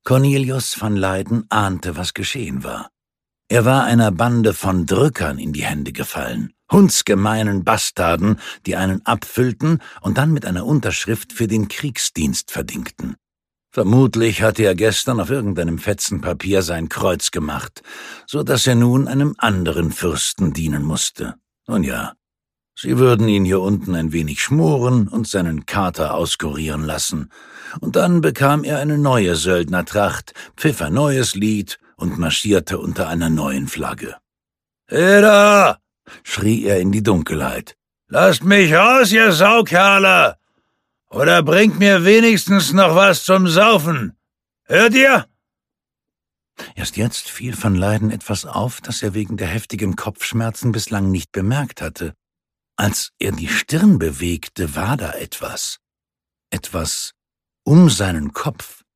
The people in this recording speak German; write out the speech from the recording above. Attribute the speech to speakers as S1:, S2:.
S1: Cornelius van Leyden ahnte, was geschehen war. Er war einer Bande von Drückern in die Hände gefallen, hundsgemeinen Bastarden, die einen abfüllten und dann mit einer Unterschrift für den Kriegsdienst verdingten. Vermutlich hatte er gestern auf irgendeinem Fetzen Papier sein Kreuz gemacht, so dass er nun einem anderen Fürsten dienen musste. Nun ja, sie würden ihn hier unten ein wenig schmoren und seinen Kater auskurieren lassen, und dann bekam er eine neue Söldnertracht, pfiff ein neues Lied und marschierte unter einer neuen Flagge. »Eda!« schrie er in die Dunkelheit. »Lasst mich raus, ihr Saukerle! Oder bringt mir wenigstens noch was zum Saufen! Hört ihr?« Erst jetzt fiel van Leyden etwas auf, das er wegen der heftigen Kopfschmerzen bislang nicht bemerkt hatte. Als er die Stirn bewegte, war da etwas. Etwas um seinen Kopf.